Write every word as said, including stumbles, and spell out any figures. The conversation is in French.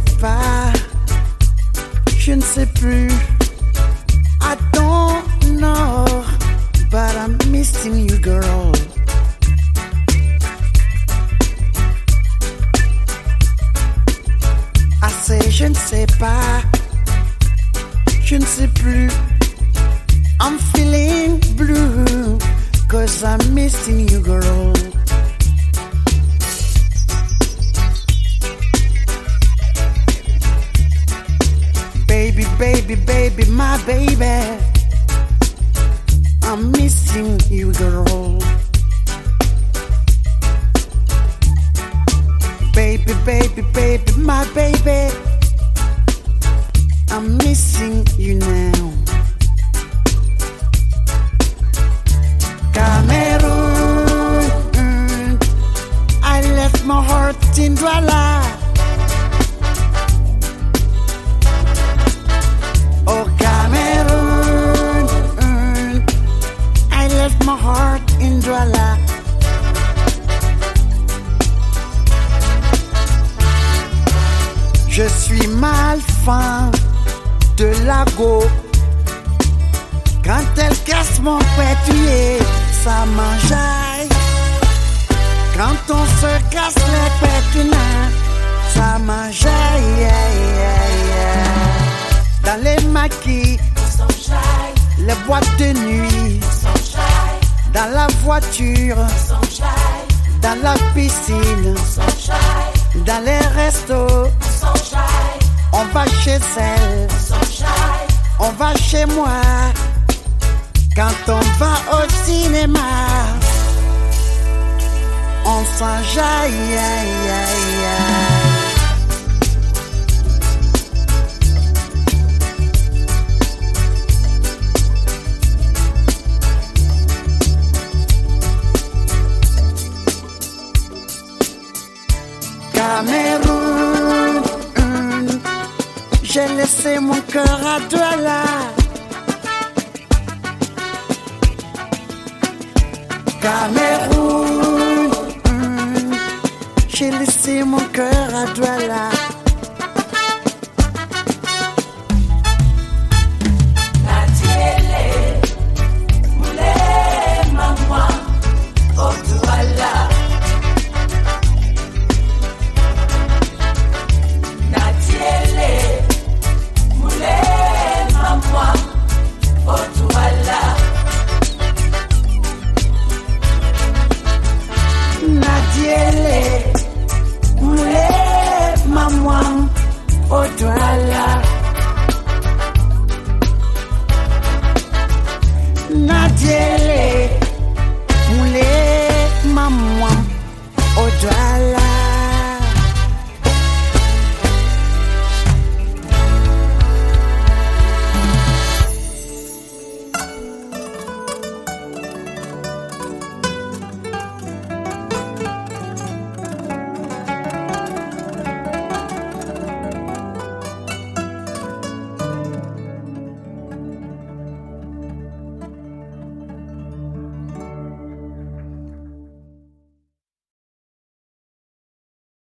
pas, je ne sais plus. I don't know, but I'm missing you, girl. I say je ne sais pas, je ne sais plus. I'm feeling blue, cause I'm missing you, girl. Baby, baby, baby, my baby, I'm missing you, girl. Baby, baby, baby, my baby, I'm missing you now. Cameroon, I left my heart in Douala. Oh Cameroon, I left my heart in Douala. Je suis mal fin de la go. Quand elle casse mon pétulier, ça m'enjaille. Quand on se casse les pétunins, ça m'enjaille. Yeah, yeah, yeah. Dans les maquis, les boîtes de nuit, dans la voiture, dans la piscine, dans les restos, on va chez elle, on va chez moi. Quand on va au cinéma, on s'enjaille. Cameroun, j'ai laissé mon cœur à Douala. Cameroun, j'ai laissé mon cœur à Douala.